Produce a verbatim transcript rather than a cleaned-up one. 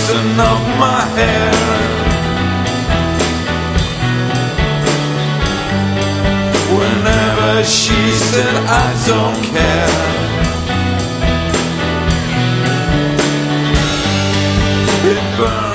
reason of my hair. Whenever she said I don't care, it burned.